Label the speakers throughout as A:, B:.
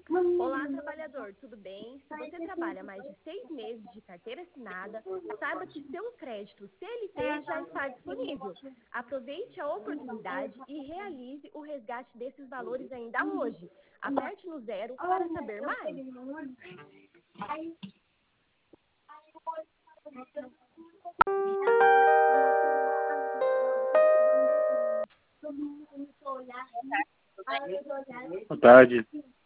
A: Olá, trabalhador, tudo bem? Se você trabalha mais de 6 meses de carteira assinada, saiba que seu crédito CLT já está disponível. Aproveite a oportunidade e realize o resgate desses valores ainda hoje. Aperte no 0 para saber mais.
B: Boa tarde.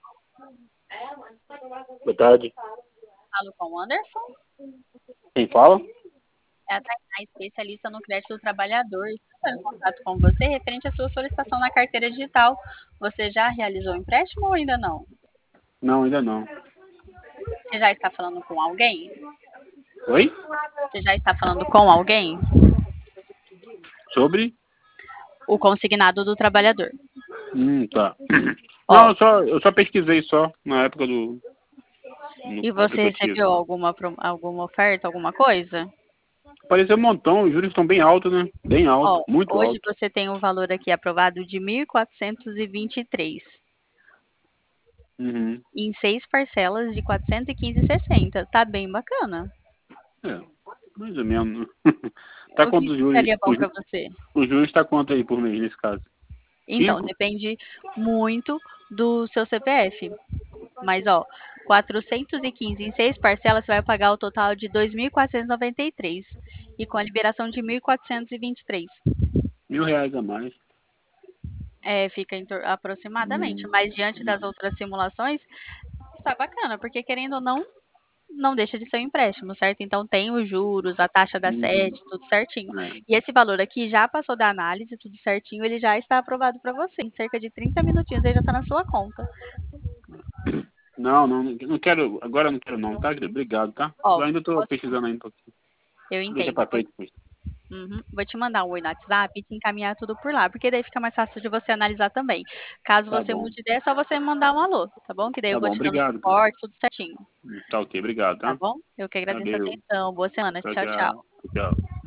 B: Boa tarde.
C: Falo com o Anderson.
B: Quem fala?
C: É a Tainá, especialista no crédito do trabalhador. Estou em contato com você referente à sua solicitação na carteira digital. Você já realizou o empréstimo ou ainda não?
B: Não, ainda não.
C: Você já está falando com alguém?
B: Oi?
C: Você já está falando com alguém?
B: Sobre?
C: O consignado do trabalhador.
B: Tá.
C: Ó.
B: Não, eu só pesquisei só na época do...
C: E você recebeu alguma oferta, alguma coisa?
B: Apareceu um montão, os juros estão bem altos, né? Bem alto,
C: Ó,
B: muito
C: hoje
B: alto.
C: você tem um valor aqui aprovado de 1.423
B: Uhum.
C: em 6 parcelas de 415,60. Tá bem bacana.
B: É, mais ou menos. Tá
C: O que
B: quanto os juros?
C: ficaria bom para você?
B: Os juros tá quanto aí por mês nesse caso?
C: Então,
B: 5?
C: depende muito do seu CPF. Mas, ó, 415 em 6 parcelas, você vai pagar o total de 2.493 e com a liberação de 1.423.
B: R$ 1.000 a mais.
C: É, fica aproximadamente. Mas diante das outras simulações, está bacana, porque querendo ou não, não deixa de ser um empréstimo, certo? Então tem os juros, a taxa da sede, tudo certinho.
B: É.
C: E esse valor aqui já passou da análise, tudo certinho, ele já está aprovado para você. Em cerca de 30 minutinhos ele já está na sua conta.
B: Não quero, agora eu não quero não, tá? Obrigado, tá?
C: Ó,
B: Eu ainda tô pesquisando ainda um pouquinho.
C: eu
B: Deixa
C: entendo.
B: pra frente depois.
C: Vou te mandar um oi no WhatsApp e te encaminhar tudo por lá, porque daí fica mais fácil de você analisar também. Caso
B: Tá
C: você
B: bom.
C: mude ideia, é só você me mandar um alô, tá bom? Que daí eu
B: Tá
C: vou
B: bom,
C: te dando
B: obrigado.
C: suporte, tudo certinho,
B: Tá ok, obrigado,
C: tá
B: tá?
C: bom? Eu que agradeço a
B: Adeus.
C: atenção. Boa semana.
B: Tchau,
C: Tchau, tchau.
B: tchau. Tchau.